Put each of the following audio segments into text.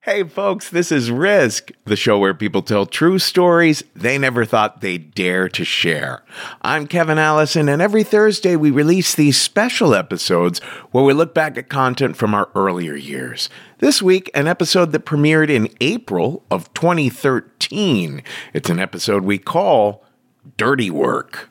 Hey folks, this is Risk, the show where people tell true stories they never thought they'd dare to share. I'm Kevin Allison, and every Thursday we release these special episodes where we look back at content from our earlier years. This week, an episode that premiered in April of 2013. It's an episode we call Dirty Work.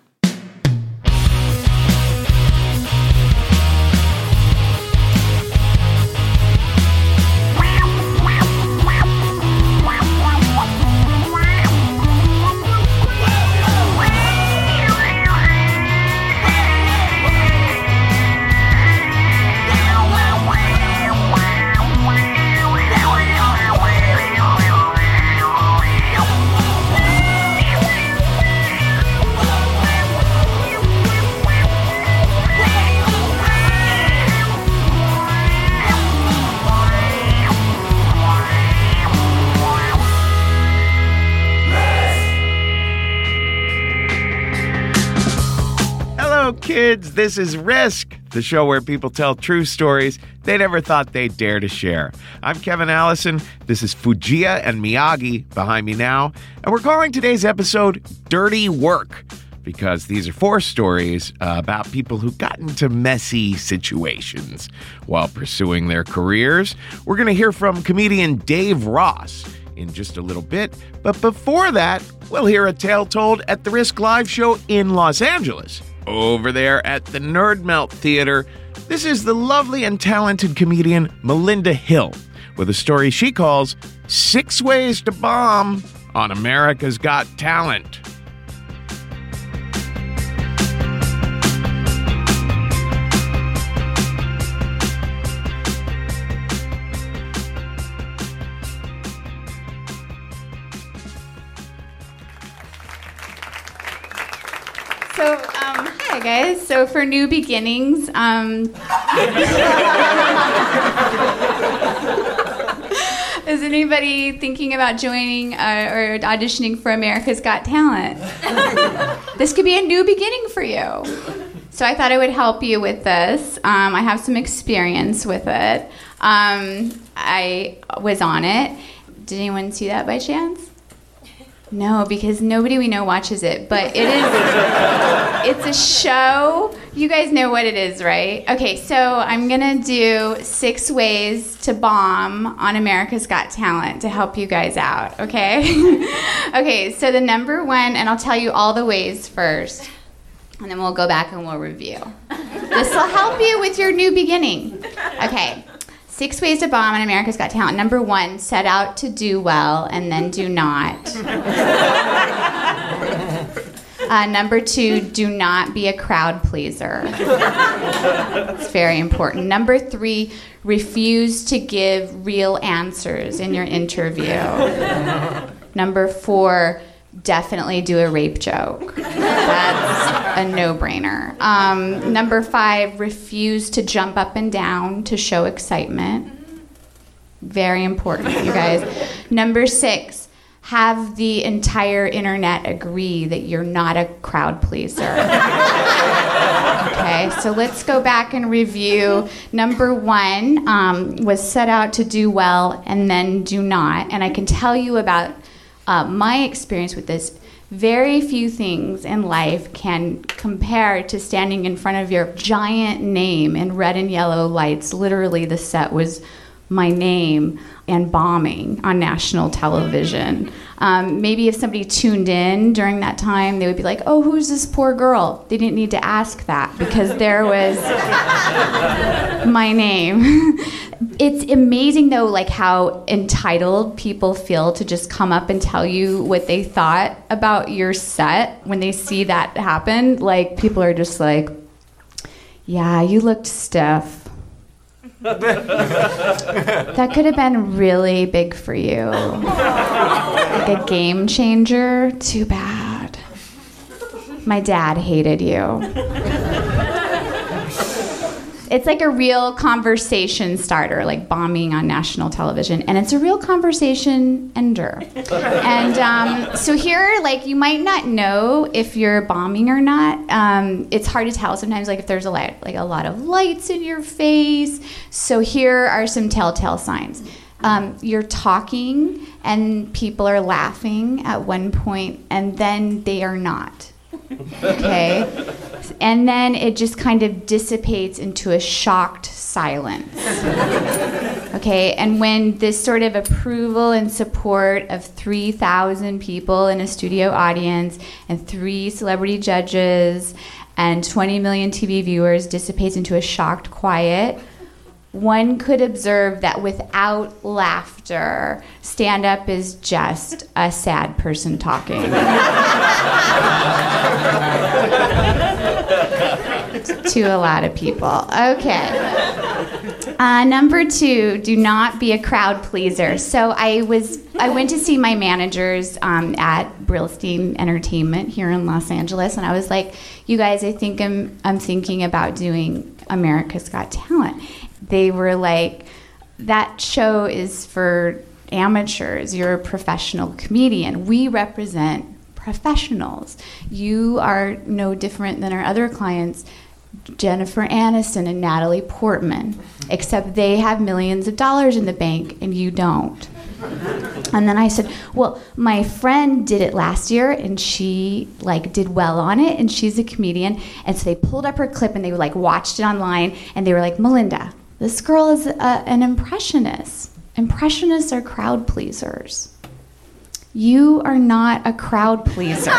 Kids, this is Risk, the show where people tell true stories they never thought they'd dare to share. I'm Kevin Allison. This is Fujiya and Miyagi behind me now, and we're calling today's episode Dirty Work because these are 4 stories about people who got into messy situations while pursuing their careers. We're going to hear from comedian Dave Ross in just a little bit, but before that, we'll hear a tale told at the Risk Live show in Los Angeles. Over there at the Nerd Melt Theater, this is the lovely and talented comedian Melinda Hill with a story she calls 6 Ways to Bomb on America's Got Talent. Hi guys. So for new beginnings, is anybody thinking about joining or auditioning for America's Got Talent? This could be a new beginning for you. So I thought I would help you with this. I have some experience with it. I was on it. Did anyone see that by chance? No, because nobody we know watches it, but it's a show. You guys know what it is, right? Okay, so I'm gonna do 6 ways to bomb on America's Got Talent to help you guys out, okay? Okay, so the number 1, and I'll tell you all the ways first, and then we'll go back and we'll review. This will help you with your new beginning. Okay. 6 ways to bomb on America's Got Talent. Number 1, set out to do well and then do not. Number 2, do not be a crowd pleaser. It's very important. Number 3, refuse to give real answers in your interview. Number 4, definitely do a rape joke. That's a no-brainer. Number 5, refuse to jump up and down to show excitement. Very important, you guys. Number 6, have the entire internet agree that you're not a crowd pleaser. Okay, so let's go back and review. Number 1 was set out to do well and then do not. And I can tell you about my experience with this. Very few things in life can compare to standing in front of your giant name in red and yellow lights. Literally, the set was my name and bombing on national television. Maybe if somebody tuned in during that time, they would be like, oh, who's this poor girl? They didn't need to ask that because there was my name. It's amazing, though, like how entitled people feel to just come up and tell you what they thought about your set when they see that happen. Like, people are just like, yeah, you looked stiff. That could have been really big for you. Like a game changer. Too bad. My dad hated you. It's like a real conversation starter, like bombing on national television. And it's a real conversation ender. And so here, like, you might not know if you're bombing or not. It's hard to tell sometimes, like, if there's a lot of lights in your face. So here are some telltale signs. You're talking and people are laughing at one point, and then they are not. Okay? And then it just kind of dissipates into a shocked silence. Okay? And when this sort of approval and support of 3,000 people in a studio audience and 3 celebrity judges and 20 million TV viewers dissipates into a shocked quiet, one could observe that without laughter, stand-up is just a sad person talking. To a lot of people. Okay. Number 2, do not be a crowd pleaser. So I went to see my managers at Brillstein Entertainment here in Los Angeles, and I was like, you guys, I think I'm thinking about doing America's Got Talent. They were like, that show is for amateurs. You're a professional comedian. We represent professionals. You are no different than our other clients, Jennifer Aniston and Natalie Portman, except they have millions of dollars in the bank and you don't. And then I said, well, my friend did it last year and she did well on it and she's a comedian. And so they pulled up her clip and they watched it online and they were like, Melinda, this girl is an impressionist. Impressionists are crowd pleasers. You are not a crowd pleaser.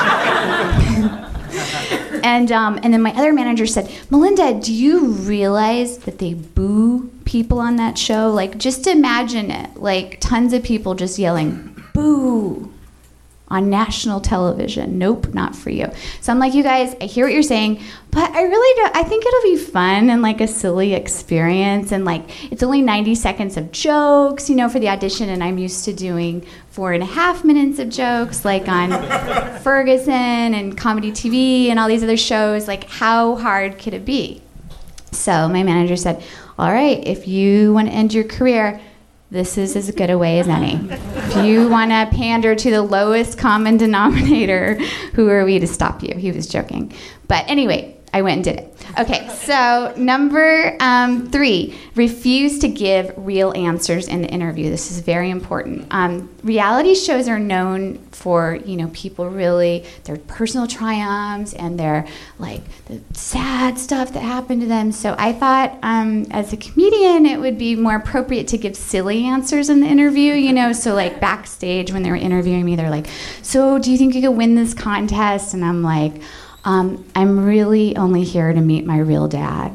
And then my other manager said, Melinda, do you realize that they boo people on that show? Just imagine it. Tons of people just yelling, boo, on national television. Nope, not for you. So I'm like, you guys, I hear what you're saying, but I really don't. I think it'll be fun and a silly experience. And it's only 90 seconds of jokes, for the audition. And I'm used to doing 4.5 minutes of jokes, on Ferguson and Comedy TV and all these other shows. How hard could it be? So my manager said, all right, if you want to end your career, this is as good a way as any. If you want to pander to the lowest common denominator, who are we to stop you? He was joking. But anyway, I went and did it. Okay, so number 3, refuse to give real answers in the interview. This is very important. Reality shows are known for, people really, their personal triumphs and their, the sad stuff that happened to them. So I thought, as a comedian, it would be more appropriate to give silly answers in the interview, So, backstage when they were interviewing me, they're like, so do you think you could win this contest? And I'm like, I'm really only here to meet my real dad,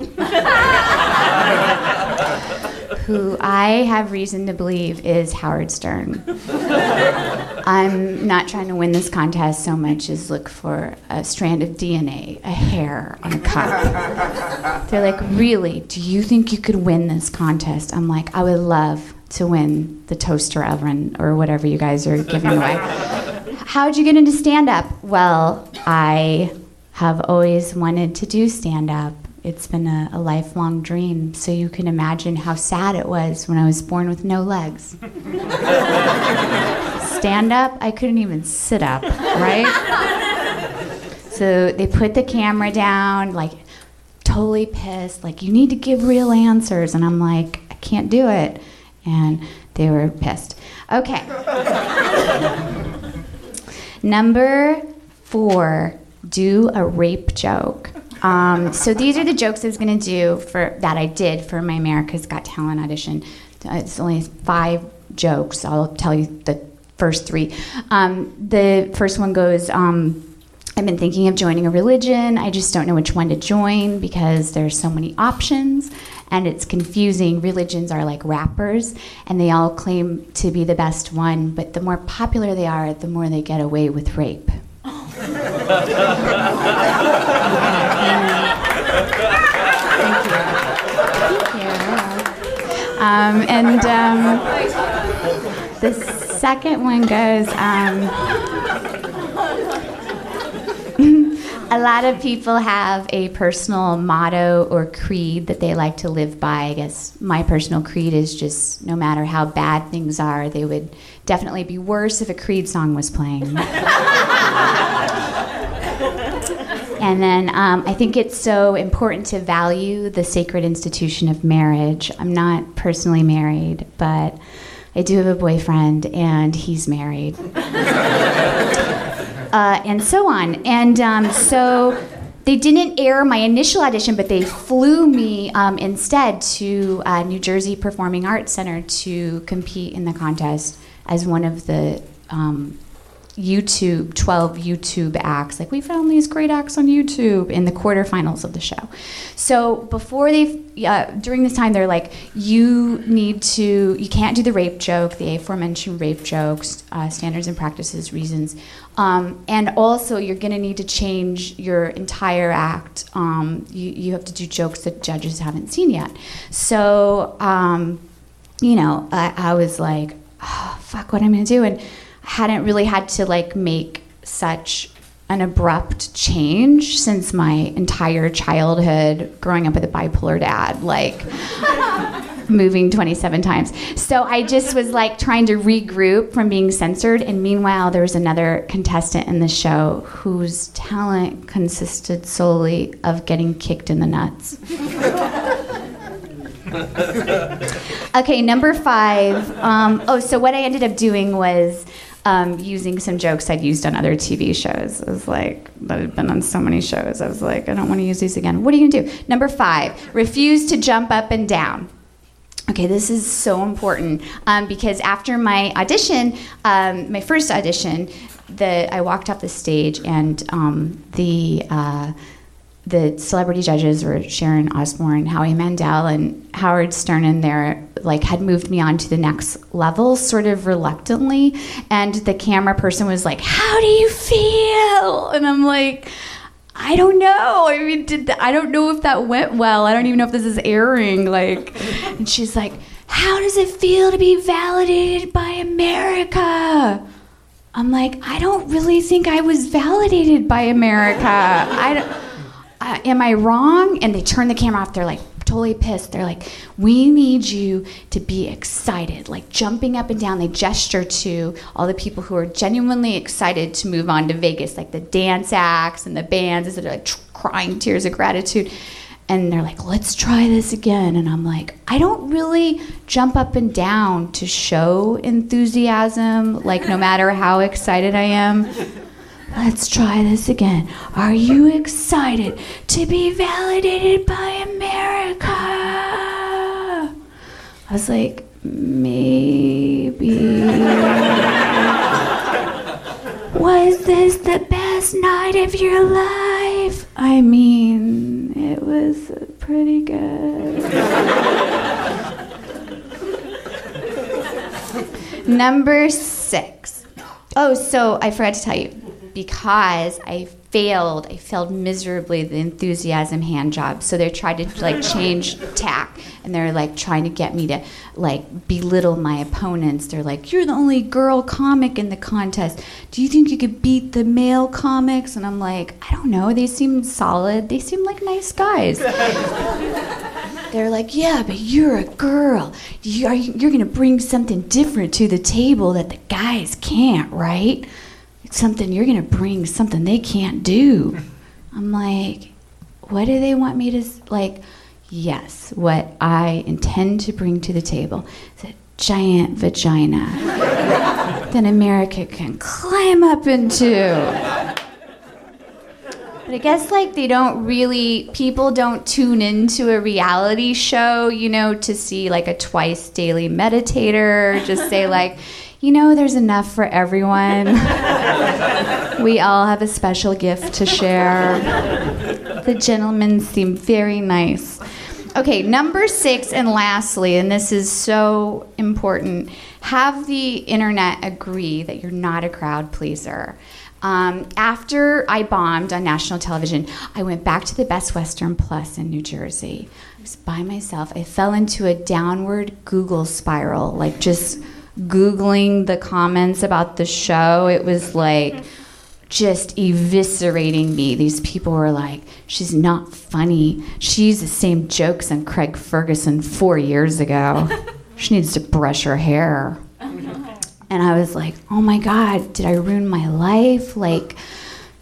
who I have reason to believe is Howard Stern. I'm not trying to win this contest so much as look for a strand of DNA, a hair on a cup. They're like, really, do you think you could win this contest? I'm like, I would love to win the toaster oven or whatever you guys are giving away. How'd you get into stand-up? Well, I have always wanted to do stand-up. It's been a lifelong dream, so you can imagine how sad it was when I was born with no legs. Stand-up, I couldn't even sit up, right? So they put the camera down, totally pissed, you need to give real answers. And I'm like, I can't do it. And they were pissed. Okay. Number 4, do a rape joke. So these are the jokes I was going to do that I did for my America's Got Talent audition. It's only 5 jokes. I'll tell you the first 3. The first one goes, I've been thinking of joining a religion. I just don't know which one to join because there's so many options and it's confusing. Religions are like rappers and they all claim to be the best one, but the more popular they are, the more they get away with rape. The second one goes, a lot of people have a personal motto or creed that they like to live by. I guess my personal creed is just no matter how bad things are, they would definitely be worse if a Creed song was playing. And then I think it's so important to value the sacred institution of marriage. I'm not personally married, but I do have a boyfriend, and he's married. And so on. And so they didn't air my initial audition, but they flew me instead to New Jersey Performing Arts Center to compete in the contest as one of the 12 YouTube acts. Like, we found these great acts on YouTube in the quarterfinals of the show. So before during this time, they're like, you can't do the rape joke, the aforementioned rape jokes, standards and practices, reasons. And also, you're going to need to change your entire act. You have to do jokes that judges haven't seen yet. So, I was like, oh, fuck, what am I going to do? And hadn't really had to make such an abrupt change since my entire childhood growing up with a bipolar dad, moving 27 times. So I just was trying to regroup from being censored, and meanwhile there was another contestant in the show whose talent consisted solely of getting kicked in the nuts. Okay, number 5. So what I ended up doing was using some jokes I'd used on other TV shows. I was that had been on so many shows. I was like, I don't want to use these again. What are you going to do? Number 5, refuse to jump up and down. Okay, this is so important because after my audition, my first audition, I walked off the stage, and the celebrity judges were Sharon Osbourne, Howie Mandel, and Howard Stern, and there had moved me on to the next level sort of reluctantly, and the camera person was like, how do you feel? And I'm like, I don't know. I mean, I don't know if that went well. I don't even know if this is airing. And she's like, how does it feel to be validated by America? I'm like, I don't really think I was validated by America. Am I wrong? And they turn the camera off. They're totally pissed. They're like, we need you to be excited, jumping up and down. They gesture to all the people who are genuinely excited to move on to Vegas, the dance acts and the bands, that are crying tears of gratitude. And they're like, let's try this again. And I'm like, I don't really jump up and down to show enthusiasm, no matter how excited I am. Let's try this again. Are you excited to be validated by America? I was like, maybe. Was this the best night of your life? I mean, it was pretty good. Number 6. Oh, so I forgot to tell you. Because I failed miserably the enthusiasm hand job. So they tried to change tack, and they're trying to get me to belittle my opponents. They're like, you're the only girl comic in the contest. Do you think you could beat the male comics? And I'm like, I don't know. They seem solid. They seem like nice guys. They're like, yeah, but you're a girl. You're going to bring something different to the table that the guys can't, right? You're going to bring something they can't do. I'm like, what do they want me to, yes, what I intend to bring to the table is a giant vagina that America can climb up into. But I guess people don't tune into a reality show, to see a twice daily meditator, just say there's enough for everyone. We all have a special gift to share. The gentlemen seem very nice. Okay, number 6, and lastly, and this is so important, have the internet agree that you're not a crowd pleaser. After I bombed on national television, I went back to the Best Western Plus in New Jersey. I was by myself. I fell into a downward Google spiral, just Googling the comments about the show. It was just eviscerating me. These people were like, she's not funny. She used the same jokes on Craig Ferguson 4 years ago. She needs to brush her hair. And I was like, oh my God, did I ruin my life?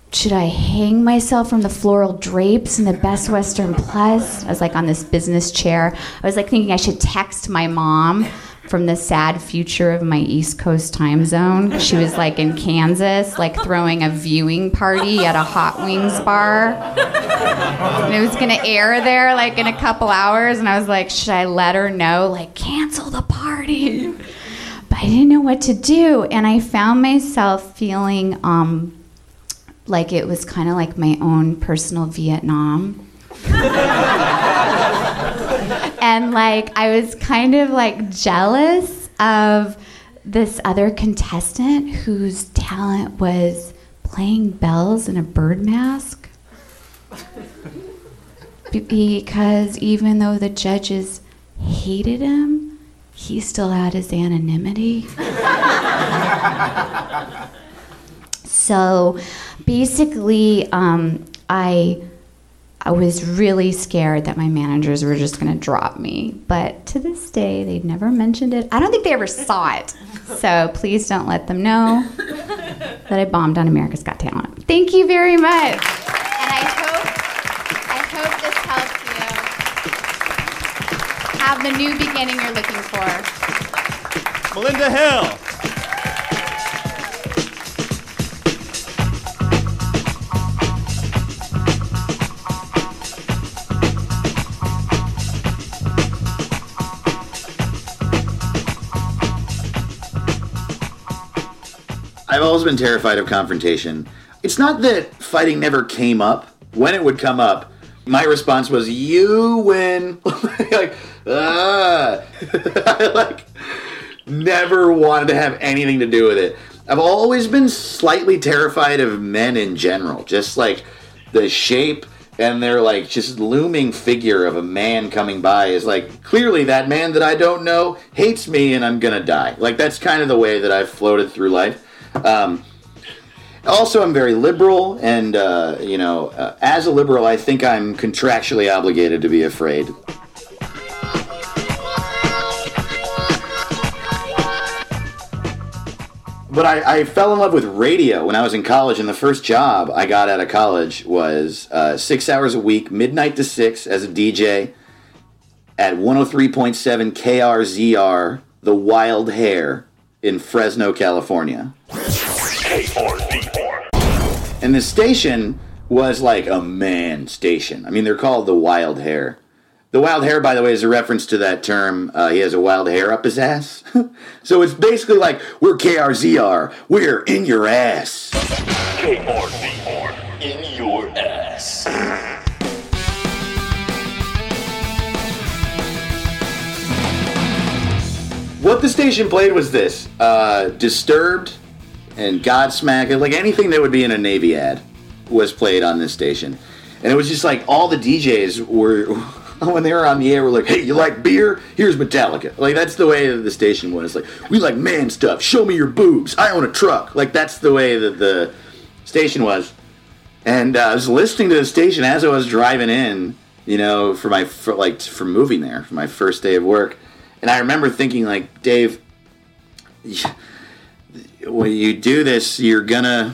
should I hang myself from the floral drapes in the Best Western Plus? I was like on this business chair. I was like thinking I should text my mom from the sad future of my East Coast time zone. She was like in Kansas, like throwing a viewing party at a Hot Wings bar. And it was gonna air there like in a couple hours. And I was like, should I let her know, like cancel the party? But I didn't know what to do. And I found myself feeling like it was kind of like my own personal Vietnam. And like I was kind of like jealous of this other contestant whose talent was playing bells in a bird mask. Because even though the judges hated him, he still had his anonymity. So basically, I was really scared that my managers were just going to drop me. But to this day, they'd never mentioned it. I don't think they ever saw it. So please don't let them know that I bombed on America's Got Talent. Thank you very much. And I hope this helps you have the new beginning you're looking for. Melinda Hill. I've always been terrified of confrontation. It's not that fighting never came up. When it would come up, my response was, you win. I never wanted to have anything to do with it. I've always been slightly terrified of men in general. Just like the shape and their like just looming figure of a man coming by is like, clearly that man that I don't know hates me and I'm gonna die. Like that's kind of the way that I've floated through life. Also, I'm very liberal, and, as a liberal, I think I'm contractually obligated to be afraid. But I fell in love with radio when I was in college, and the first job I got out of college was 6 hours a week, midnight to 6, as a DJ at 103.7 KRZR, The Wild Hair, in Fresno, California. And the station was like a man station. I mean, they're called the Wild Hair. The Wild Hair, by the way, is a reference to that term, he has a wild hair up his ass. So it's basically like, we're KRZR, we're in your ass. KRZR, in your ass. What the station played was this, Disturbed and Godsmack, like anything that would be in a Navy ad was played on this station. And it was just like all the DJs were, when they were on the air, were like, hey, you like beer? Here's Metallica. Like that's the way that the station was. Like, we like man stuff. Show me your boobs. I own a truck. Like that's the way that the station was. And I was listening to the station as I was driving in, for moving there, for my first day of work. And I remember thinking, like, Dave, when you do this, you gotta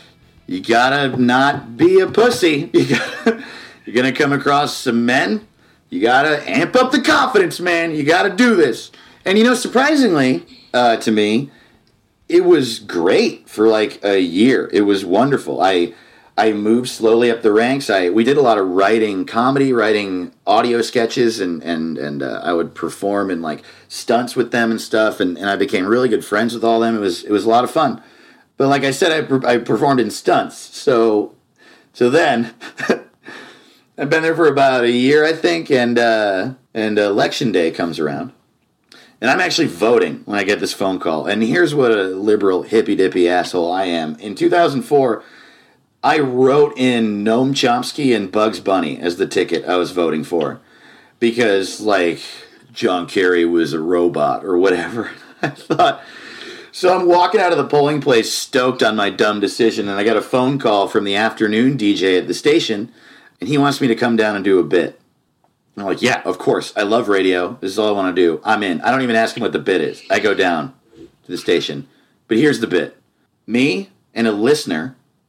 not be a pussy. You're gonna come across some men. You gotta amp up the confidence, man. You gotta do this. And surprisingly, to me, it was great for like a year. It was wonderful. I moved slowly up the ranks. We did a lot of comedy writing audio sketches, and I would perform in like stunts with them and stuff, and I became really good friends with all of them. It was a lot of fun. But like I said, I performed in stunts. So then I've been there for about a year, I think, and election day comes around. And I'm actually voting when I get this phone call. And here's what a liberal hippy-dippy asshole I am. In 2004, I wrote in Noam Chomsky and Bugs Bunny as the ticket I was voting for. Because, like, John Kerry was a robot or whatever. I thought. So I'm walking out of the polling place stoked on my dumb decision, and I got a phone call from the afternoon DJ at the station, and he wants me to come down and do a bit. And I'm like, yeah, of course. I love radio. This is all I want to do. I'm in. I don't even ask him what the bit is. I go down to the station. But here's the bit. Me and a listener that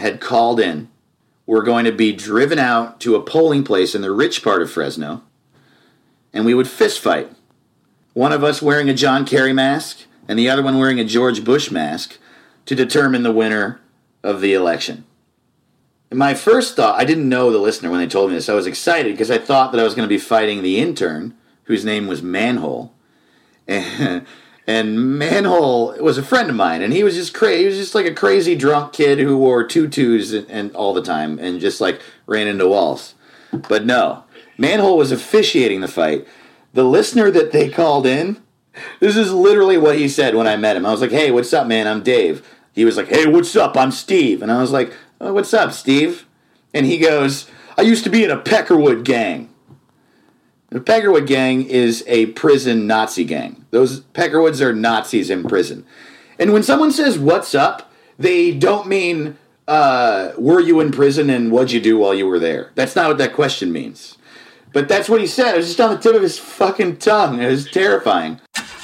had called in. We're going to be driven out to a polling place in the rich part of Fresno, and we would fist fight. One of us wearing a John Kerry mask, and the other one wearing a George Bush mask, to determine the winner of the election. And my first thought, I didn't know the listener when they told me this. I was excited because I thought that I was going to be fighting the intern, whose name was Manhole. And Manhole was a friend of mine, and he was just crazy. He was just like a crazy drunk kid who wore tutus and all the time and just like ran into walls. But no, Manhole was officiating the fight. The listener that they called in, this is literally what he said when I met him. I was like, "Hey, what's up, man? I'm Dave." He was like, "Hey, what's up? I'm Steve." And I was like, "Oh, what's up, Steve?" And he goes, "I used to be in a Peckerwood gang." The Peckerwood gang is a prison Nazi gang. Those Peckerwoods are Nazis in prison. And when someone says, "What's up?" they don't mean, were you in prison and what'd you do while you were there? That's not what that question means. But that's what he said. It was just on the tip of his fucking tongue. It was terrifying.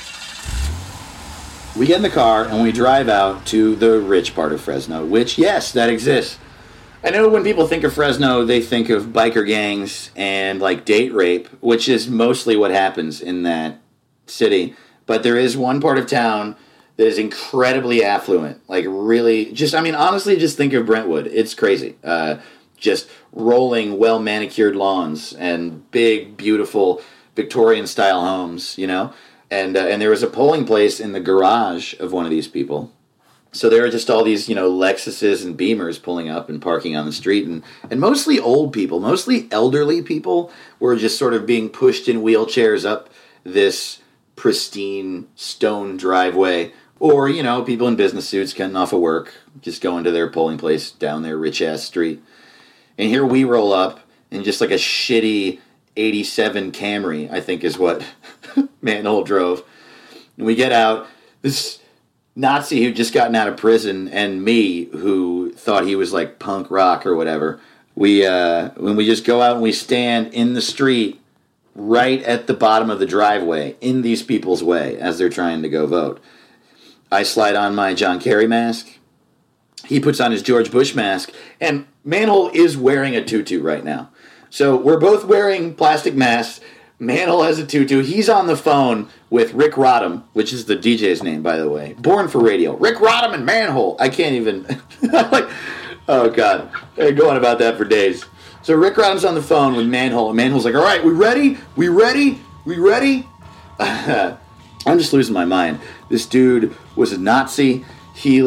We get in the car and we drive out to the rich part of Fresno, which, yes, that exists. I know when people think of Fresno, they think of biker gangs and like date rape, which is mostly what happens in that city. But there is one part of town that is incredibly affluent. Like really, honestly, just think of Brentwood. It's crazy. Just rolling, well-manicured lawns and big, beautiful Victorian-style homes, you know? And there was a polling place in the garage of one of these people. So there are just all these, Lexuses and Beamers pulling up and parking on the street. And mostly old people, mostly elderly people were just sort of being pushed in wheelchairs up this pristine stone driveway. Or, people in business suits getting off of work, just going to their polling place down their rich-ass street. And here we roll up in just like a shitty 87 Camry, I think is what Manhole drove. And we get out, this Nazi who'd just gotten out of prison and me who thought he was like punk rock or whatever. When we just go out and we stand in the street right at the bottom of the driveway in these people's way as they're trying to go vote. I slide on my John Kerry mask. He puts on his George Bush mask, and Manhole is wearing a tutu right now. So we're both wearing plastic masks. Manhole has a tutu. He's on the phone with Rick Rodham, which is the DJ's name, by the way. Born for Radio. Rick Rodham and Manhole. I can't even... oh, God. They're going about that for days. So Rick Rodham's on the phone with Manhole, and Manhole's like, "All right, we ready? We ready? We ready?" I'm just losing my mind. This dude was a Nazi. He,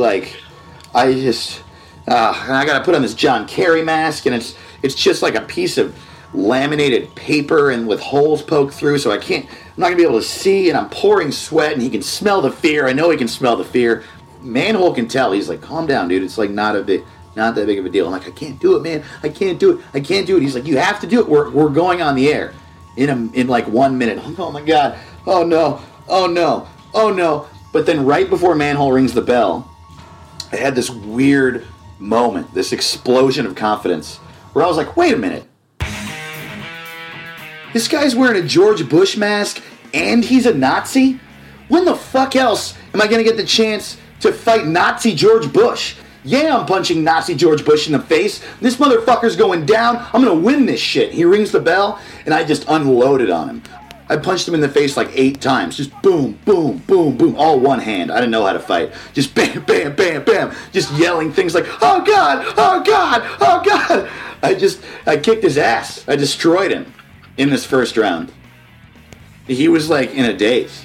I gotta put on this John Kerry mask, and it's just like a piece of laminated paper and with holes poked through, so I'm not gonna be able to see, and I'm pouring sweat, and he can smell the fear. I know he can smell the fear. Manhole can tell. He's like, "Calm down, dude. It's like not that big of a deal." I'm like, "I can't do it, man. I can't do it. He's like, "You have to do it. We're going on the air in like 1 minute." I'm like, "Oh my God. Oh no. Oh no. Oh no." But then right before Manhole rings the bell, I had this weird moment, this explosion of confidence, where I was like, "Wait a minute. This guy's wearing a George Bush mask and he's a Nazi? When the fuck else am I going to get the chance to fight Nazi George Bush? Yeah, I'm punching Nazi George Bush in the face. This motherfucker's going down. I'm going to win this shit." He rings the bell, and I just unloaded on him. I punched him in the face like 8 times. Just boom, boom, boom, boom. All one hand. I didn't know how to fight. Just bam, bam, bam, bam. Just yelling things like, "Oh God, oh God, oh God." I kicked his ass. I destroyed him in this first round. He was like in a daze.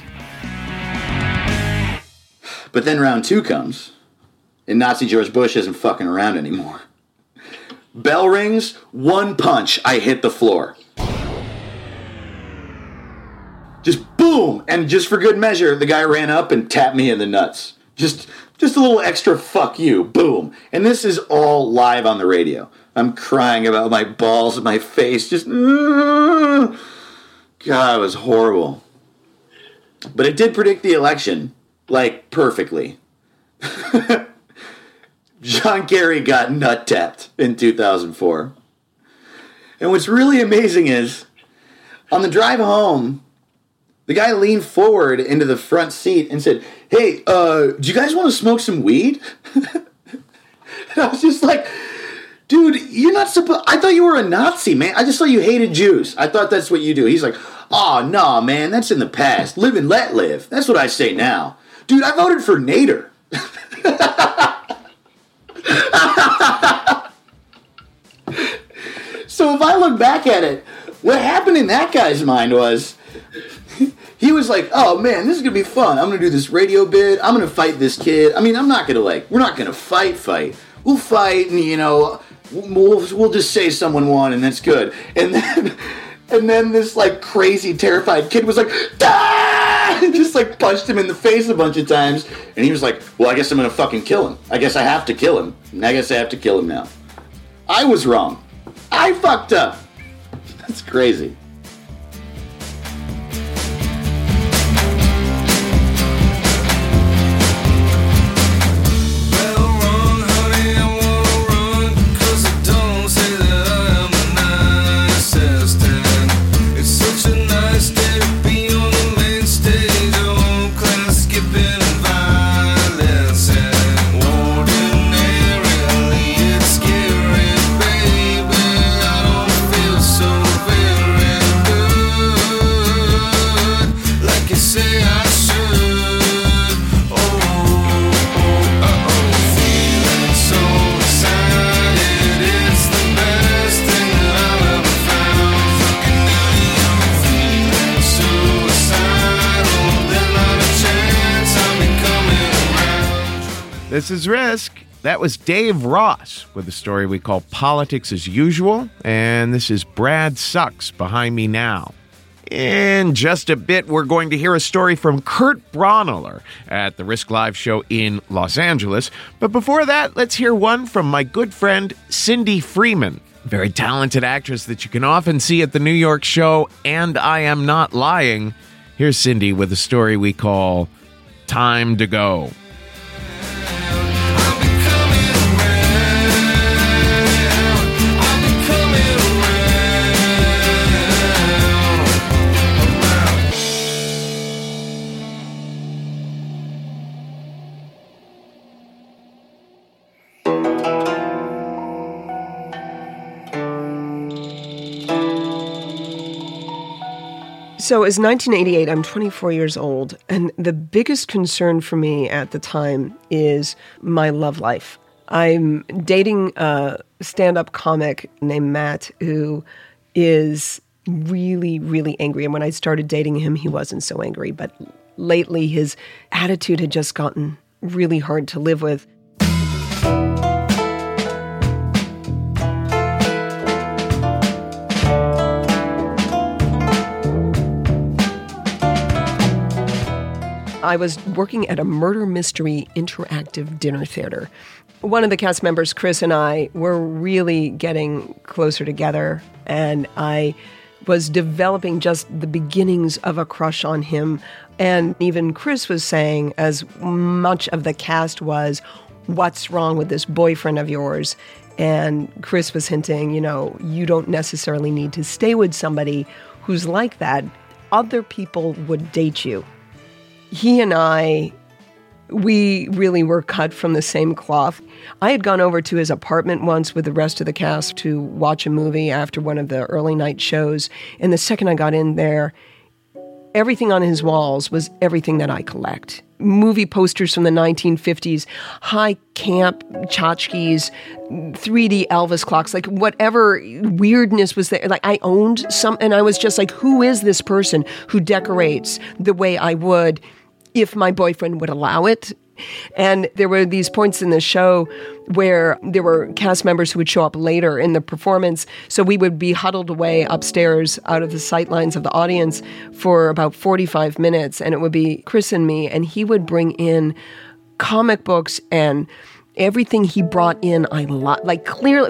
But then round 2 comes, and Nazi George Bush isn't fucking around anymore. Bell rings, 1 punch, I hit the floor. Just boom! And just for good measure, the guy ran up and tapped me in the nuts. Just a little extra fuck you. Boom. And this is all live on the radio. I'm crying about my balls and my face. God, it was horrible. But it did predict the election, like, perfectly. John Kerry got nut-tapped in 2004. And what's really amazing is, on the drive home, the guy leaned forward into the front seat and said, "Hey, do you guys want to smoke some weed?" I was just like, dude, you're not supposed... I thought you were a Nazi, man. I just thought you hated Jews. I thought that's what you do. He's like, oh, no, man, that's in the past. Live and let live. That's what I say now. Dude, I voted for Nader. So if I look back at it, what happened in that guy's mind was... He was like, oh, man, this is going to be fun. I'm going to do this radio bit. I'm going to fight this kid. I mean, I'm not going to, like... We're not going to fight. We'll fight and, you know... We'll just say someone won and that's good. And then this like crazy terrified kid was like, "Ah!" and just like punched him in the face a bunch of times. And he was like, well, I guess I'm gonna fucking kill him. I guess I have to kill him. I guess I have to kill him now. I was wrong. I fucked up. That's crazy. This is Risk. That was Dave Ross with a story we call Politics as Usual, and this is Brad Sucks behind me now. In just a bit, we're going to hear a story from Kurt Braunohler at the Risk Live show in Los Angeles. But before that, let's hear one from my good friend Cindy Freeman, very talented actress that you can often see at the New York show And I Am Not Lying. Here's Cindy with a story we call Time to Go. So it's 1988, I'm 24 years old, and the biggest concern for me at the time is my love life. I'm dating a stand-up comic named Matt who is really, really angry. And when I started dating him, he wasn't so angry. But lately, his attitude had just gotten really hard to live with. I was working at a murder mystery interactive dinner theater. One of the cast members, Chris, and I were really getting closer together, and I was developing just the beginnings of a crush on him. And even Chris was saying, as much of the cast was, what's wrong with this boyfriend of yours? And Chris was hinting, you don't necessarily need to stay with somebody who's like that. Other people would date you. He and I, we really were cut from the same cloth. I had gone over to his apartment once with the rest of the cast to watch a movie after one of the early night shows. And the second I got in there, everything on his walls was everything that I collect. Movie posters from the 1950s, high camp tchotchkes, 3D Elvis clocks, like whatever weirdness was there. Like I owned some, and I was just like, who is this person who decorates the way I would if my boyfriend would allow it? And there were these points in the show where there were cast members who would show up later in the performance. So we would be huddled away upstairs out of the sight lines of the audience for about 45 minutes. And it would be Chris and me. And he would bring in comic books and everything he brought in, I like clearly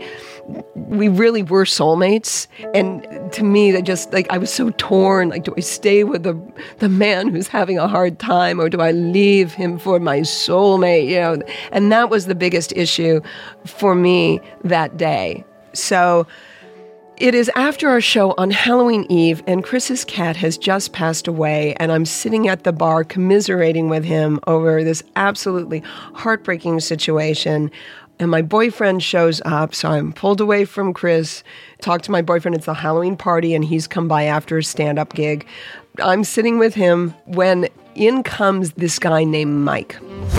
we really were soulmates. And to me, that just like I was so torn. Like, do I stay with the man who's having a hard time, or do I leave him for my soulmate? And that was the biggest issue for me that day. So it is after our show on Halloween Eve, and Chris's cat has just passed away, and I'm sitting at the bar commiserating with him over this absolutely heartbreaking situation. And my boyfriend shows up, so I'm pulled away from Chris, talk to my boyfriend. It's a Halloween party, and he's come by after a stand-up gig. I'm sitting with him when in comes this guy named Mike.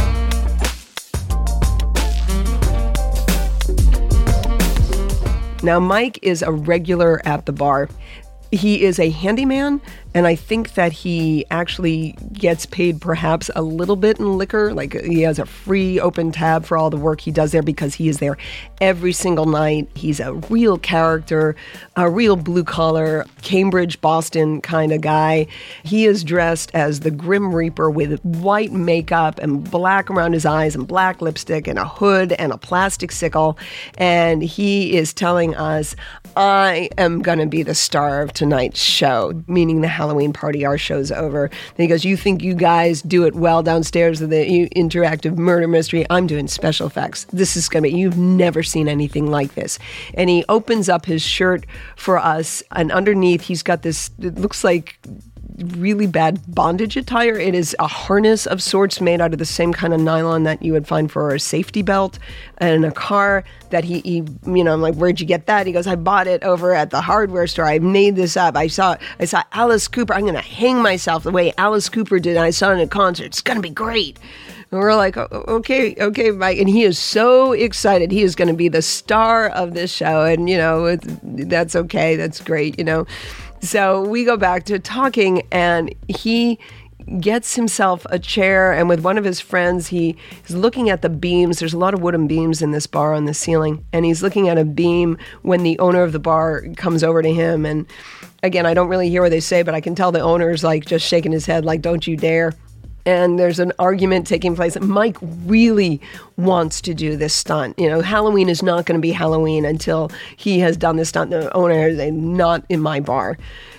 Now, Mike is a regular at the bar. He is a handyman, and I think that he actually gets paid perhaps a little bit in liquor. Like, he has a free open tab for all the work he does there because he is there every single night. He's a real character, a real blue-collar, Cambridge, Boston kind of guy. He is dressed as the Grim Reaper with white makeup and black around his eyes and black lipstick and a hood and a plastic sickle. And he is telling us, I am going to be the star of tonight's show, meaning the Halloween party. Our show's over. Then he goes, you think you guys do it well downstairs with the interactive murder mystery? I'm doing special effects. This is going to be, you've never seen anything like this. And he opens up his shirt for us, and underneath he's got this, it looks like really bad bondage attire. It is a harness of sorts made out of the same kind of nylon that you would find for a safety belt and a car that he I'm like, where'd you get that? He goes, I bought it over at the hardware store. I made this up. I saw Alice Cooper. I'm going to hang myself the way Alice Cooper did. I saw it in a concert. It's going to be great. And we're like, okay, Mike. And he is so excited. He is going to be the star of this show. And, that's okay. That's great, So we go back to talking, and he gets himself a chair, and with one of his friends, he's looking at the beams. There's a lot of wooden beams in this bar on the ceiling, and he's looking at a beam when the owner of the bar comes over to him. And again, I don't really hear what they say, but I can tell the owner's like just shaking his head like, don't you dare. And there's an argument taking place. Mike really wants to do this stunt. Halloween is not going to be Halloween until he has done this stunt. The owner is not in my bar.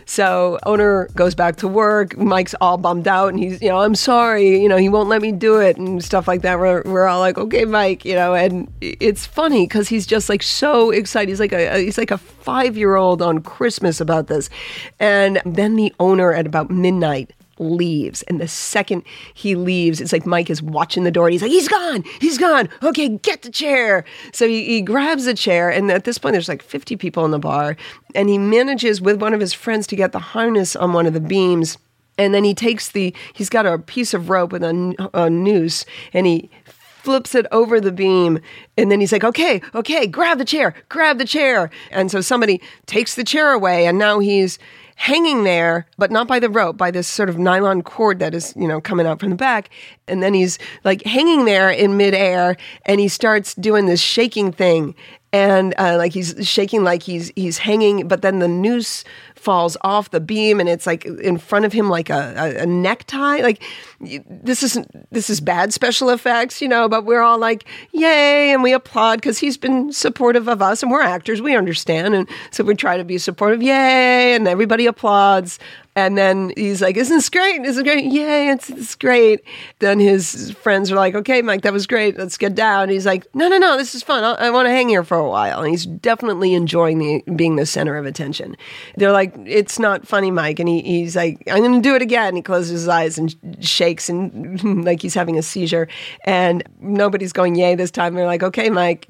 So owner goes back to work. Mike's all bummed out, and he's, I'm sorry, he won't let me do it and stuff like that. We're all like, okay, Mike, and it's funny because he's just like so excited. He's like a 5-year-old on Christmas about this. And then the owner at about midnight leaves, and the second he leaves, it's like Mike is watching the door, and he's like, he's gone, okay, get the chair. So he grabs a chair, and at this point there's like 50 people in the bar, and he manages with one of his friends to get the harness on one of the beams, and then he's got a piece of rope with a noose, and he flips it over the beam, and then he's like, okay, grab the chair. And so somebody takes the chair away, and now he's hanging there, but not by the rope, by this sort of nylon cord that is, coming out from the back. And then he's like hanging there in midair, and he starts doing this shaking thing. And like he's shaking like he's hanging, but then the noose falls off the beam, and it's like in front of him like a necktie. Like this is bad special effects, but we're all like, yay, and we applaud because he's been supportive of us, and we're actors, we understand, and so we try to be supportive, yay, and everybody applauds. And then he's like, isn't this great? Yay, it's great. Then his friends are like, okay, Mike, that was great. Let's get down. And he's like, no, this is fun. I want to hang here for a while. And he's definitely enjoying being the center of attention. They're like, it's not funny, Mike. And he's like, I'm going to do it again. He closes his eyes and shakes and like he's having a seizure. And nobody's going, yay, this time. They're like, okay, Mike,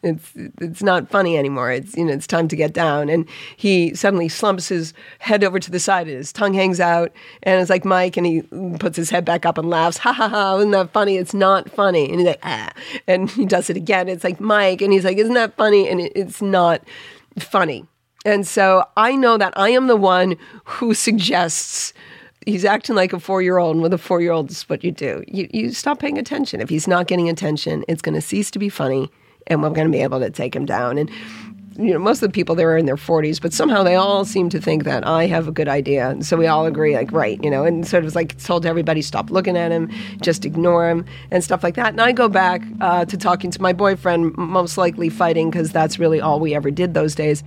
it's not funny anymore. It's time to get down. And he suddenly slumps his head over to the side. His tongue hangs out, and it's like, Mike, and he puts his head back up and laughs, ha ha ha, isn't that funny? It's not funny. And he's like, ah, and he does it again. It's like, Mike, and he's like, isn't that funny? And it's not funny. And so I know that I am the one who suggests, he's acting like a 4-year-old, and with a 4-year-old, this is what you do. You stop paying attention. If he's not getting attention, it's going to cease to be funny, and we're going to be able to take him down. And most of the people there are in their 40s, but somehow they all seem to think that I have a good idea. And so we all agree, like, right, and sort of like told everybody, stop looking at him, just ignore him and stuff like that. And I go back to talking to my boyfriend, most likely fighting, because that's really all we ever did those days.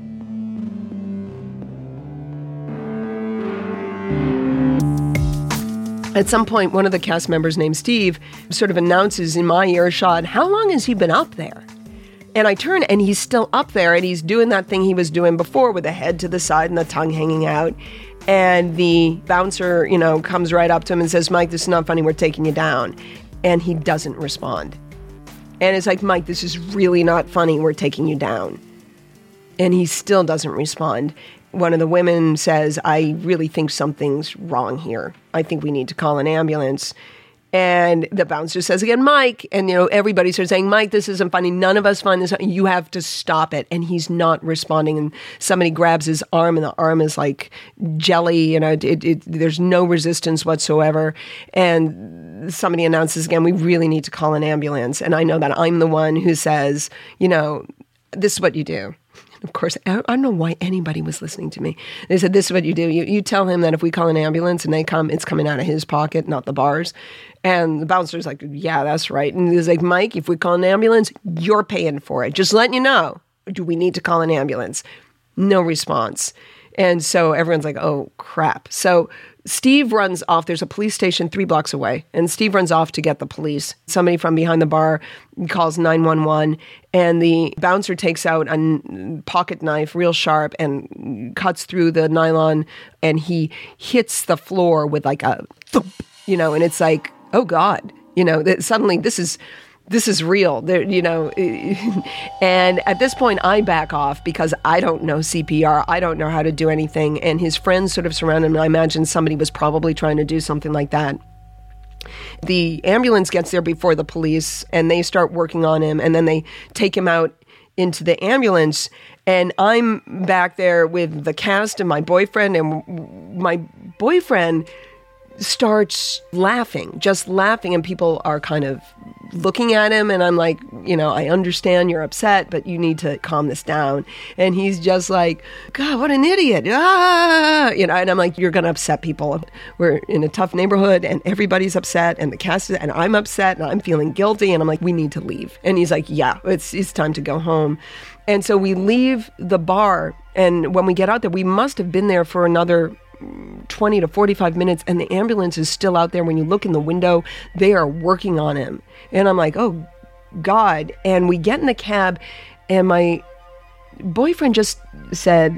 At some point, one of the cast members named Steve sort of announces in my earshot, how long has he been up there? And I turn, and he's still up there, and he's doing that thing he was doing before with the head to the side and the tongue hanging out. And the bouncer, comes right up to him and says, Mike, this is not funny. We're taking you down. And he doesn't respond. And it's like, Mike, this is really not funny. We're taking you down. And he still doesn't respond. One of the women says, I really think something's wrong here. I think we need to call an ambulance. And the bouncer says again, Mike. And, everybody starts saying, Mike, this isn't funny. None of us find this funny. You have to stop it. And he's not responding. And somebody grabs his arm, and the arm is like jelly. There's no resistance whatsoever. And somebody announces again, we really need to call an ambulance. And I know that I'm the one who says, this is what you do. Of course, I don't know why anybody was listening to me. They said, this is what you do. You tell him that if we call an ambulance and they come, it's coming out of his pocket, not the bars. And the bouncer's like, yeah, that's right. And he's like, Mike, if we call an ambulance, you're paying for it. Just letting you know. Do we need to call an ambulance? No response. And so everyone's like, oh, crap. So Steve runs off. There's a police station 3 blocks away. And Steve runs off to get the police. Somebody from behind the bar calls 911. And the bouncer takes out a pocket knife, real sharp, and cuts through the nylon. And he hits the floor with like a thump, and it's like, oh, God. Suddenly this is real, and at this point I back off because I don't know CPR. I don't know how to do anything. And his friends sort of surround him. And I imagine somebody was probably trying to do something like that. The ambulance gets there before the police, and they start working on him. And then they take him out into the ambulance. And I'm back there with the cast and my boyfriend. And my boyfriend starts just laughing, and people are kind of looking at him, and I'm like, I understand you're upset, but you need to calm this down. And he's just like, God, what an idiot. And I'm like, you're gonna upset people. We're in a tough neighborhood, and everybody's upset, and the cast is, and I'm upset, and I'm feeling guilty, and I'm like, we need to leave. And he's like, yeah, it's time to go home. And so we leave the bar, and when we get out there, we must have been there for another 20 to 45 minutes, and the ambulance is still out there. When you look in the window, they are working on him. And I'm like, oh, God. And we get in the cab, and my boyfriend just said,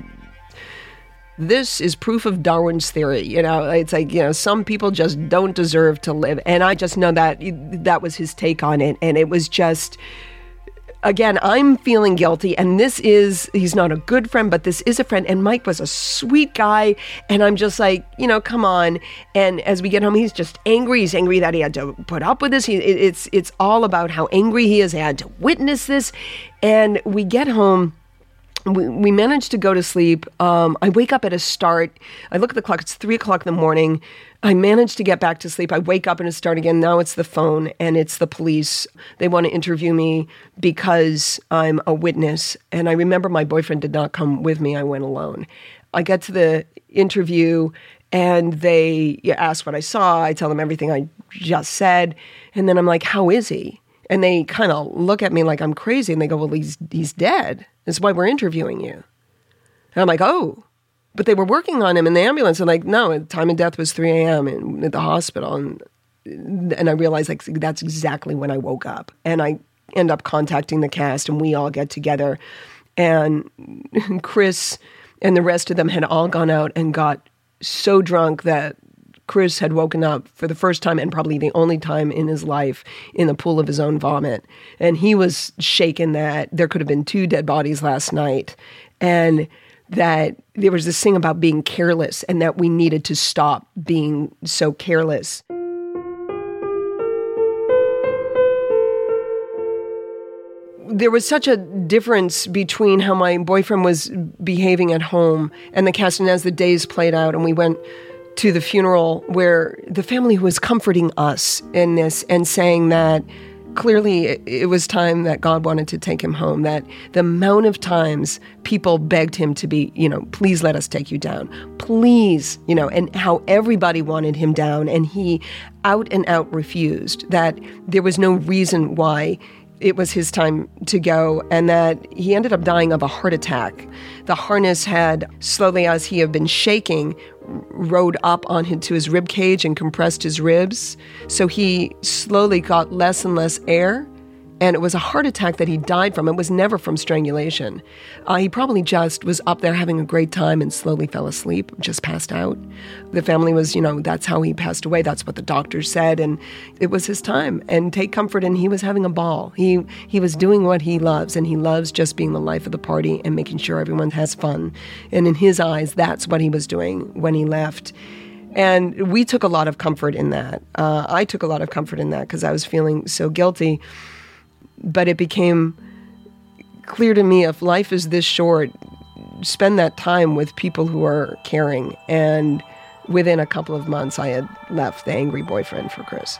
this is proof of Darwin's theory. It's like, some people just don't deserve to live. And I just know that was his take on it. And it was just... Again, I'm feeling guilty, and he's not a good friend, but this is a friend, and Mike was a sweet guy, and I'm just like, come on. And as we get home, he's just angry. He's angry that he had to put up with this. It's all about how angry he is. He had to witness this. And we get home. We managed to go to sleep. I wake up at a start. I look at the clock. It's 3:00 in the morning. I managed to get back to sleep. I wake up and it's start again. Now it's the phone, and it's the police. They want to interview me because I'm a witness. And I remember my boyfriend did not come with me. I went alone. I get to the interview, and they ask what I saw. I tell them everything I just said. And then I'm like, how is he? And they kind of look at me like I'm crazy. And they go, well, he's dead. That's why we're interviewing you. And I'm like, oh. But they were working on him in the ambulance. And like, no, time of death was 3 a.m. at the hospital. And I realized like that's exactly when I woke up. And I end up contacting the cast, and we all get together. And Chris and the rest of them had all gone out and got so drunk that Chris had woken up for the first time, and probably the only time in his life, in the pool of his own vomit. And he was shaken that there could have been 2 dead bodies last night, and that there was this thing about being careless, and that we needed to stop being so careless. There was such a difference between how my boyfriend was behaving at home and the cast, and as the days played out, and we went to the funeral, where the family was comforting us in this and saying that clearly it was time that God wanted to take him home, that the amount of times people begged him to be, please let us take you down, please, and how everybody wanted him down, and he out and out refused, that there was no reason why it was his time to go, and that he ended up dying of a heart attack. The harness had, slowly as he had been shaking, rode up onto his rib cage and compressed his ribs. So he slowly got less and less air, And it was a heart attack that he died from. It was never from strangulation. He probably just was up there having a great time and slowly fell asleep, just passed out. The family was, that's how he passed away. That's what the doctors said. And it was his time. And take comfort in, he was having a ball. He was doing what he loves, and he loves just being the life of the party and making sure everyone has fun. And in his eyes, that's what he was doing when he left. And we took a lot of comfort in that. I took a lot of comfort in that because I was feeling so guilty. But it became clear to me, if life is this short, spend that time with people who are caring. And within a couple of months, I had left the angry boyfriend for Chris.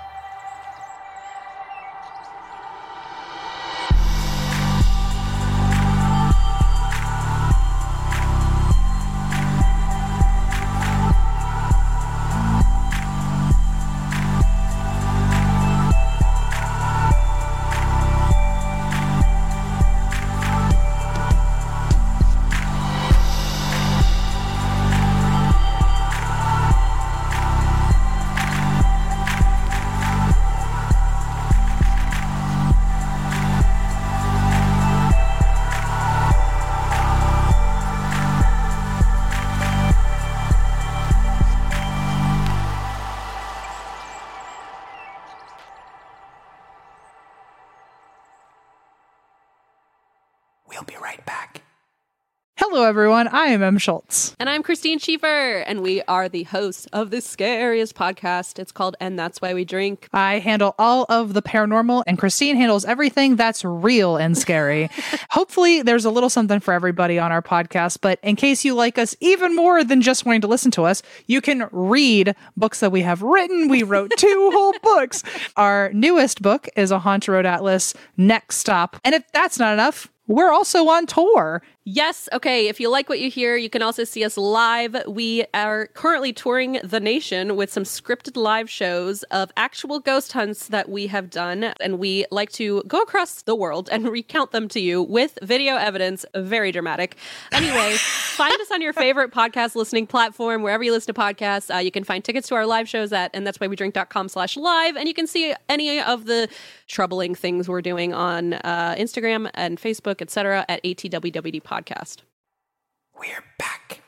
We'll be right back. Hello, everyone. I am Em Schultz. And I'm Christine Schiefer, and we are the hosts of the scariest podcast. It's called And That's Why We Drink. I handle all of the paranormal, and Christine handles everything that's real and scary. Hopefully, there's a little something for everybody on our podcast, but in case you like us even more than just wanting to listen to us, you can read books that we have written. We wrote 2 whole books. Our newest book is A Haunted Road Atlas, Next Stop. And if that's not enough, we're also on tour. Yes. Okay. If you like what you hear, you can also see us live. We are currently touring the nation with some scripted live shows of actual ghost hunts that we have done. And we like to go across the world and recount them to you with video evidence. Very dramatic. Anyway, find us on your favorite podcast listening platform, wherever you listen to podcasts. You can find tickets to our live shows at andthat'swhywedrink.com/live. And you can see any of the troubling things we're doing on Instagram and Facebook, etc. at ATWWD Podcast. We're back.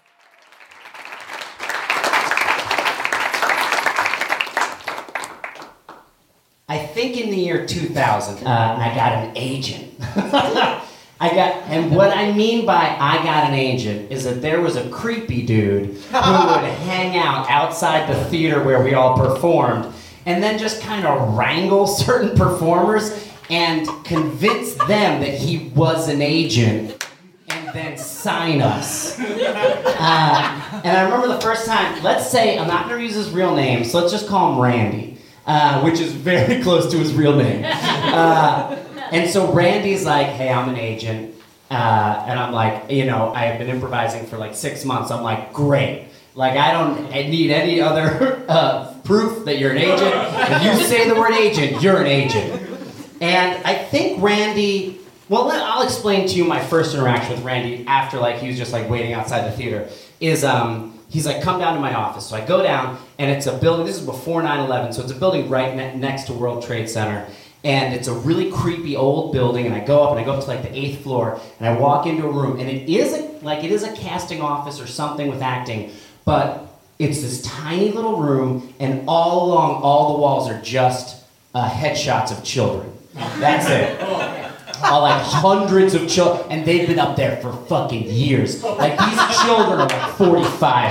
I think in the year 2000, I got an agent. And what I mean by I got an agent is that there was a creepy dude who would hang out outside the theater where we all performed and then just kind of wrangle certain performers and convince them that he was an agent and then sign us. And I remember the first time, let's say, I'm not going to use his real name, so let's just call him Randy, which is very close to his real name. And so Randy's like, hey, I'm an agent. And I'm like, I have been improvising for like 6 months. I'm like, great. Like, I don't need any other proof that you're an agent. If you say the word agent, you're an agent. And I think Randy, I'll explain to you my first interaction with Randy after, like, he was just, like, waiting outside the theater, is he's like, come down to my office. So I go down, and it's a building, this is before 9/11, so it's a building right next to World Trade Center. And it's a really creepy old building, and I go up to like the 8th floor, and I walk into a room, and it is a casting office or something with acting, but it's this tiny little room, and all along all the walls are just headshots of children. That's it. All like hundreds of children, and they've been up there for fucking years. Like, these children are like 45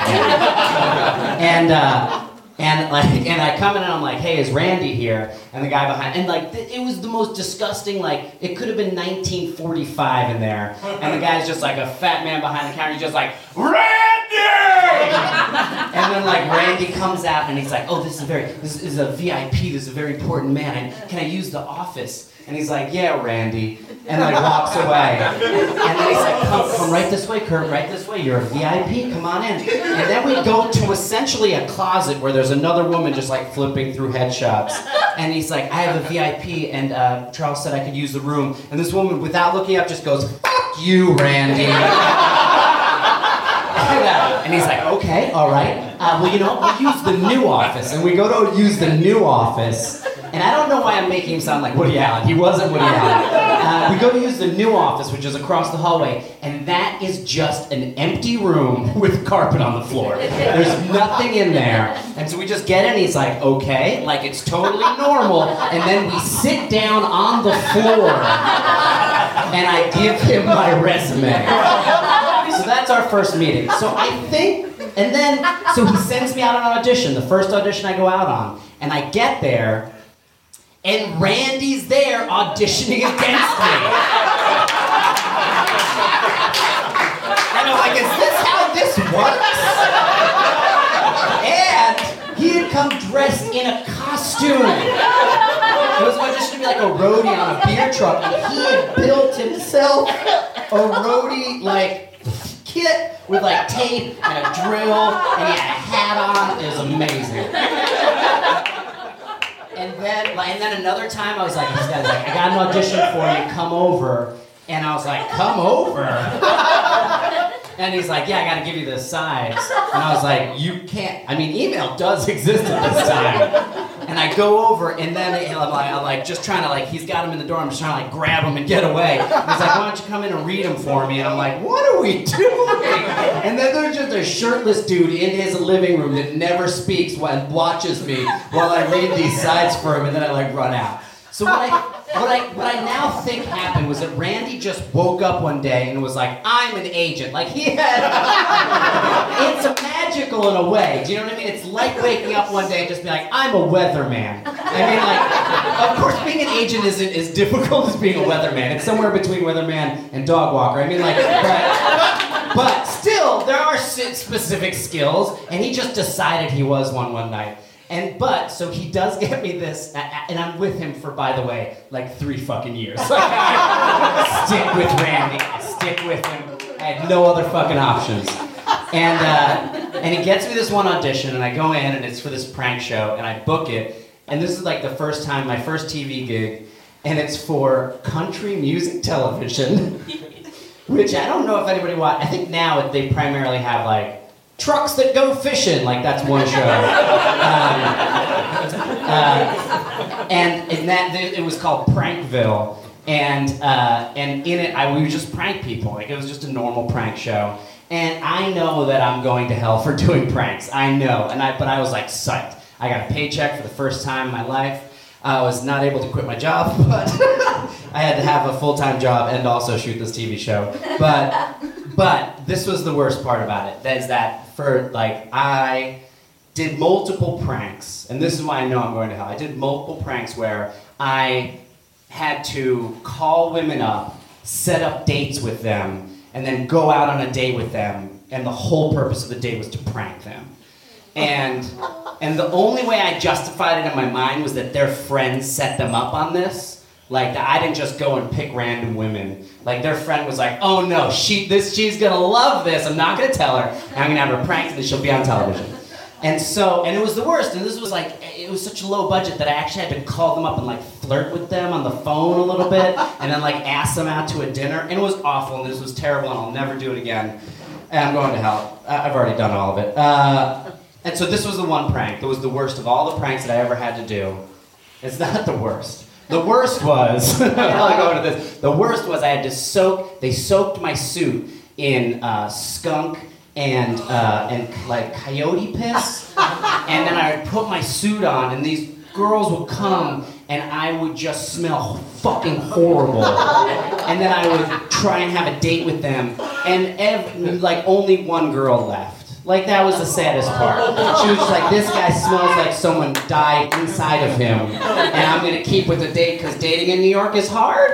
now. And I come in and I'm like, hey, is Randy here? And the guy behind, and like, it was the most disgusting, like, it could have been 1945 in there. And the guy's just like a fat man behind the counter, he's just like, Randy! And then like Randy comes out and he's like, oh, this is a VIP, this is a very important man, and can I use the office? And he's like, yeah, Randy. And like walks away. And then he's like, come right this way, Kurt, right this way. You're a VIP, come on in. And then we go to essentially a closet where there's another woman just like flipping through headshots. And he's like, I have a VIP, and Charles said I could use the room. And this woman, without looking up, just goes, fuck you, Randy. And he's like, okay, all right. We'll use the new office. And we go to use the new office. And I don't know why I'm making him sound like Woody Allen. He wasn't Woody Allen. We go to use the new office, which is across the hallway, and that is just an empty room with carpet on the floor. There's nothing in there. And so we just get in, he's like, okay, like it's totally normal. And then we sit down on the floor, and I give him my resume. So that's our first meeting. So I think, and then, so he sends me out on an audition, the first audition I go out on. And I get there, and Randy's there auditioning against me. And I'm like, is this how this works? And he had come dressed in a costume. It was auditioning to be like a roadie on a beer truck, and he had built himself a roadie, like, kit with like tape and a drill, and he had a hat on. It was amazing. And then another time I was like, this guy's like, I got an audition for you, come over. And I was like, come over? And he's like, yeah, I gotta give you the sides. And I was like, you can't, I mean, email does exist at this time. And I go over, and then I'm like just trying to, like, he's got him in the door, I'm just trying to, like, grab him and get away. And he's like, why don't you come in and read him for me? And I'm like, what are we doing? And then there's just a shirtless dude in his living room that never speaks and watches me while I read these sides for him, and then I, like, run out. So what I now think happened was that Randy just woke up one day and was like, I'm an agent. Like, he had, it's magical in a way. Do you know what I mean? It's like waking up one day and just be like, I'm a weatherman. I mean, like, of course being an agent isn't as difficult as being a weatherman. It's somewhere between weatherman and dog walker. I mean, like, but still, there are specific skills, and he just decided he was one night. So he does get me this, and I'm with him for, by the way, like 3 fucking years. Like, I stick with Randy, I stick with him. I had no other fucking options. And he gets me this one audition, and I go in, and it's for this prank show, and I book it. And this is like the first time, my first TV gig, and it's for country music television, which I don't know if anybody watched. I think now they primarily have, like, trucks that go fishing, like that's one show. And in that, it was called Prankville, and in it, we would just prank people. Like, it was just a normal prank show. And I know that I'm going to hell for doing pranks. I know, but I was like psyched. I got a paycheck for the first time in my life. I was not able to quit my job, but I had to have a full-time job and also shoot this TV show. But this was the worst part about it. That is that I did multiple pranks, and this is why I know I'm going to hell. I did multiple pranks where I had to call women up, set up dates with them, and then go out on a date with them, and the whole purpose of the date was to prank them. And the only way I justified it in my mind was that their friends set them up on this. Like, I didn't just go and pick random women. Like, their friend was like, oh no, she's gonna love this. I'm not gonna tell her. And I'm gonna have her pranked, and then she'll be on television. And it was the worst. And this was like, it was such a low budget that I actually had to call them up and, like, flirt with them on the phone a little bit, and then, like, ask them out to a dinner. And it was awful, and this was terrible, and I'll never do it again. And I'm going to hell. I've already done all of it. And so this was the one prank that was the worst of all the pranks that I ever had to do. It's not the worst. The worst was, I'll go into this. The worst was I had to they soaked my suit in skunk and like coyote piss. And then I would put my suit on, and these girls would come, and I would just smell fucking horrible. And then I would try and have a date with them, and only one girl left. Like, that was the saddest part. She was just like, this guy smells like someone died inside of him, and I'm gonna keep with the date because dating in New York is hard?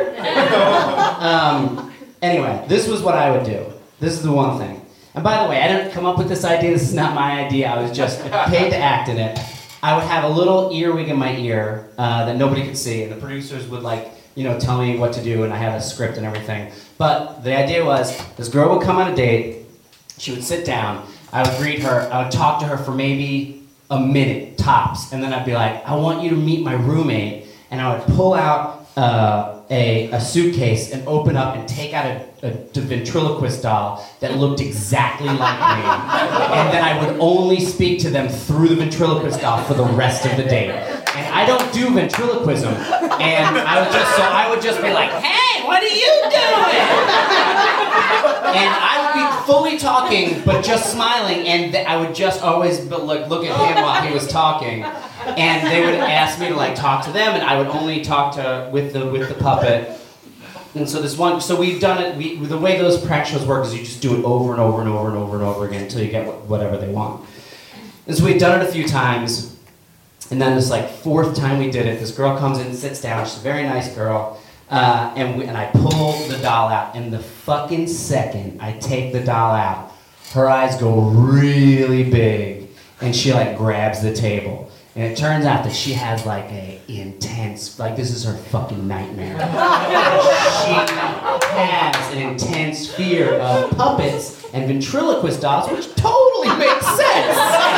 Anyway, this was what I would do. This is the one thing. And by the way, I didn't come up with this idea. This is not my idea. I was just paid to act in it. I would have a little earwig in my ear that nobody could see, and the producers would, like, tell me what to do, and I had a script and everything. But the idea was, this girl would come on a date, she would sit down, I would greet her, I would talk to her for maybe a minute, tops, and then I'd be like, I want you to meet my roommate, and I would pull out a suitcase and open up and take out a ventriloquist doll that looked exactly like me, and then I would only speak to them through the ventriloquist doll for the rest of the date. And I don't do ventriloquism, and I would just be like, hey, what are you doing? And I would be fully talking, but just smiling, and I would just always look at him while he was talking, and they would ask me to like talk to them, and I would only talk with the puppet. And so we've done it. The way those prank shows work is you just do it over and over and over and over and over again until you get whatever they want. And so we've done it a few times. And then this like fourth time we did it, this girl comes in and sits down. She's a very nice girl. And I pull the doll out. And the fucking second I take the doll out, her eyes go really big. And she like grabs the table. And it turns out that she has like a intense, like this is her fucking nightmare. She has an intense fear of puppets and ventriloquist dolls, which totally makes sense.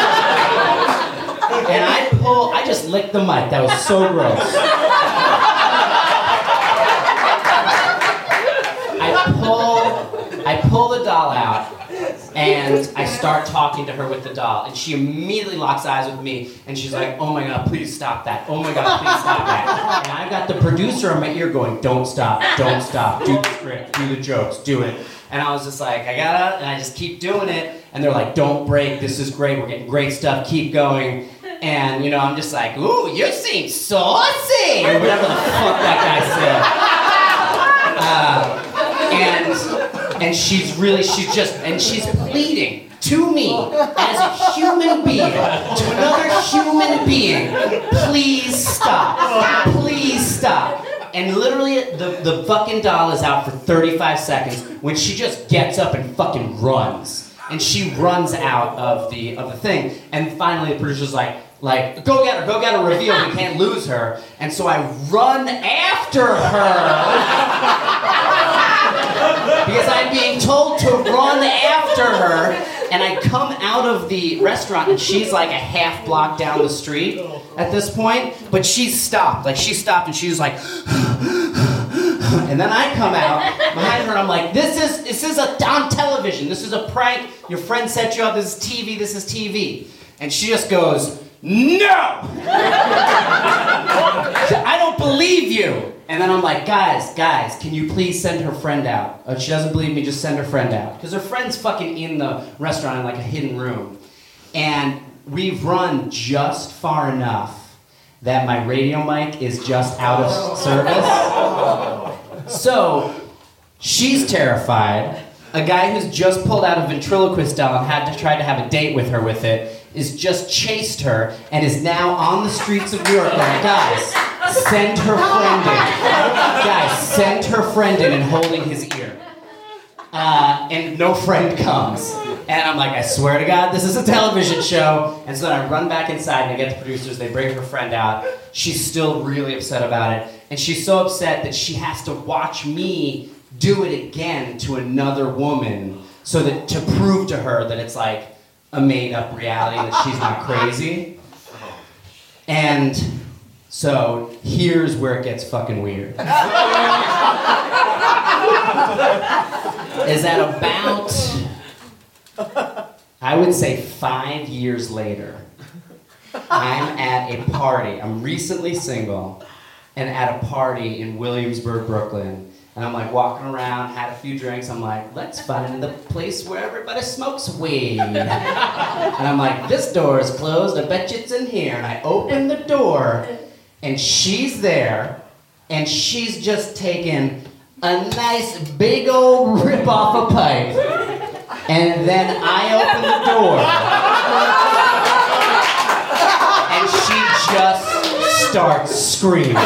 And I just licked the mic. That was so gross. I pull the doll out, and I start talking to her with the doll, and she immediately locks eyes with me, and she's like, oh my God, please stop that. Oh my God, please stop that. And I've got the producer in my ear going, don't stop, do the script, do the jokes, do it. And I was just like, I gotta, and I just keep doing it, and they're like, don't break, this is great, we're getting great stuff, keep going. And, you know, I'm just like, ooh, you seem saucy, or whatever the fuck that guy said. And she's pleading to me as a human being, to another human being, please stop, please stop. And literally, the fucking doll is out for 35 seconds when she just gets up and fucking runs. And she runs out of the thing. And finally, the producer's like, go get her, reveal, we can't lose her. And so I run after her. Because I'm being told to run after her, and I come out of the restaurant, and she's like a half block down the street at this point, but she's stopped. Like, she stopped, and she was like, and then I come out behind her, and I'm like, this is on television. This is a prank. Your friend set you up. This is TV. And she just goes, no! I don't believe you. And then I'm like, guys, can you please send her friend out? If she doesn't believe me, just send her friend out. Because her friend's fucking in the restaurant in like a hidden room. And we've run just far enough that my radio mic is just out of service. So, she's terrified. A guy who's just pulled out a ventriloquist doll and had to try to have a date with her with it is just chased her and is now on the streets of New York going, guys, send her friend in. Guys, send her friend in and holding his ear. And no friend comes. And I'm like, I swear to God, this is a television show. And so then I run back inside and I get the producers, they bring her friend out. She's still really upset about it. And she's so upset that she has to watch me do it again to another woman so that to prove to her that it's like a made-up reality, that she's not crazy. And so here's where it gets fucking weird. Is that about, I would say 5 years later, I'm at a party. I'm recently single and at a party in Williamsburg, Brooklyn. And I'm like walking around, had a few drinks. I'm like, let's find the place where everybody smokes weed. And I'm like, this door is closed. I bet you it's in here. And I open the door, and she's there, and she's just taken a nice big old rip off a pipe. And then I open the door, and she just starts screaming.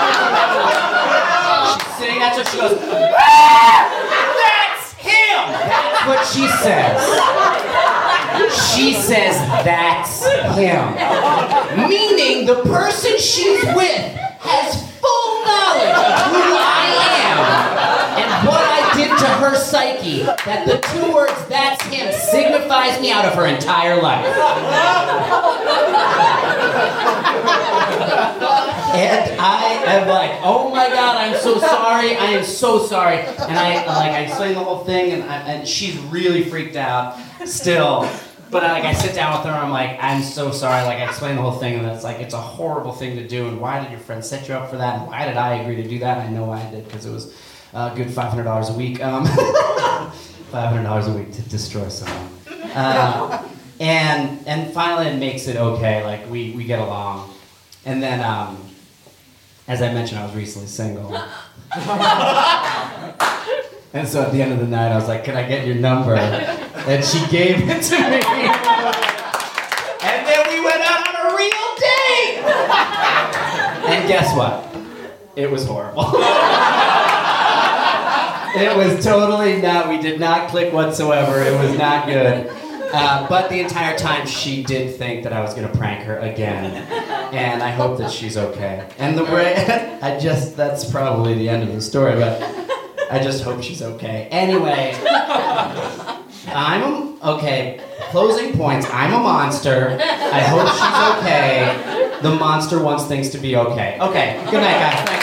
That's what she goes, ah! That's him! That's what she says. She says, that's him. Meaning the person she's with has full knowledge of who I am and what I did to her psyche, that the two words, that's him, signifies me out of her entire life. And I am like, oh my God, I'm so sorry. I am so sorry. And I explain the whole thing, and she's really freaked out still. But I sit down with her, I'm like, I'm so sorry. Like, I explain the whole thing, and it's like, it's a horrible thing to do, and why did your friend set you up for that, and why did I agree to do that? And I know why I did, because it was a good $500 a week. $500 a week to destroy someone. And finally it makes it okay, like, we get along. And then, as I mentioned, I was recently single. And so at the end of the night, I was like, can I get your number? And she gave it to me. And then we went out on a real date! And guess what? It was horrible. It was totally not, we did not click whatsoever. It was not good. But the entire time, she did think that I was going to prank her again. And I hope that she's okay. And the way, that's probably the end of the story, but I just hope she's okay. Anyway, okay, closing points. I'm a monster. I hope she's okay. The monster wants things to be okay. Okay, good night, guys. Thank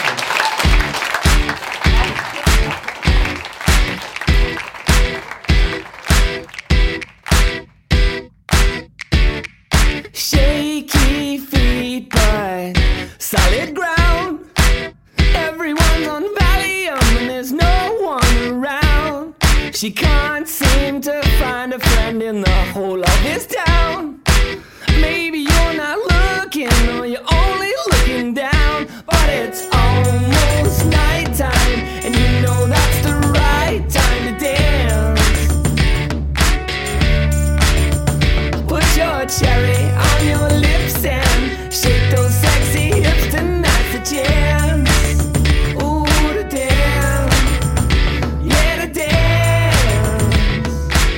you. Shaky feet, but solid ground. Everyone's on Valium and there's no one around. She can't seem to find a friend in the whole of this town. Maybe you're not looking or you're only looking down, but it's almost nighttime and you know that's the right time to dance. Put your cherry on your lips and shake those sexy hips, tonight's the chance. Ooh, to dance, yeah, to dance.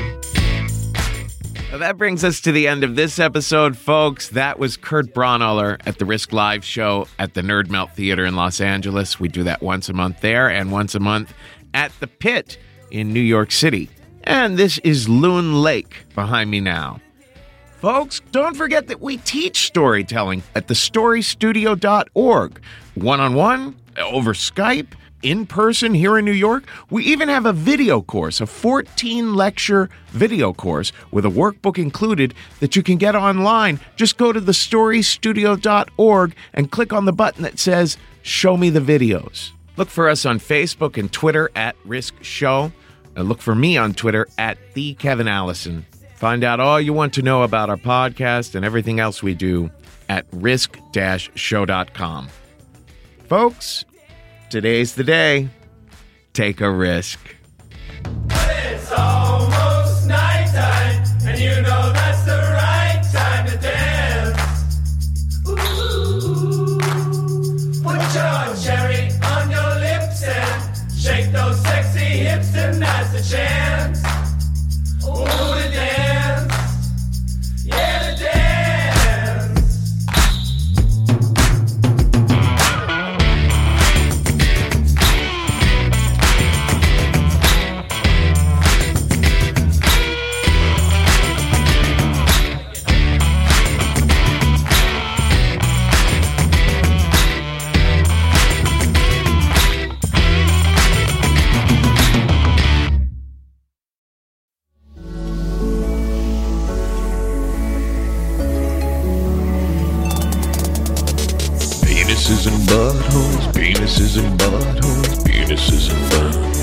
Well, that brings us to the end of this episode, folks. That was Kurt Braunohler at the Risk Live show at the Nerd Melt Theater in Los Angeles. We do that once a month there and once a month at the Pit in New York City. And this is Loon Lake behind me now. Folks, don't forget that we teach storytelling at thestorystudio.org. One-on-one, over Skype, in person here in New York. We even have a video course, a 14-lecture video course with a workbook included that you can get online. Just go to thestorystudio.org and click on the button that says, Show Me the Videos. Look for us on Facebook and Twitter at Risk Show. And look for me on Twitter at TheKevinAllison. Find out all you want to know about our podcast and everything else we do at risk-show.com. Folks, today's the day. Take a risk. It's almost nighttime, and you know that's the right time to dance. Ooh, put your cherry on your lips and shake those sexy hips, and that's the chance. Ooh, to dance, yeah, to dance. Penises and buttholes, penises and buttholes, penises and buttholes.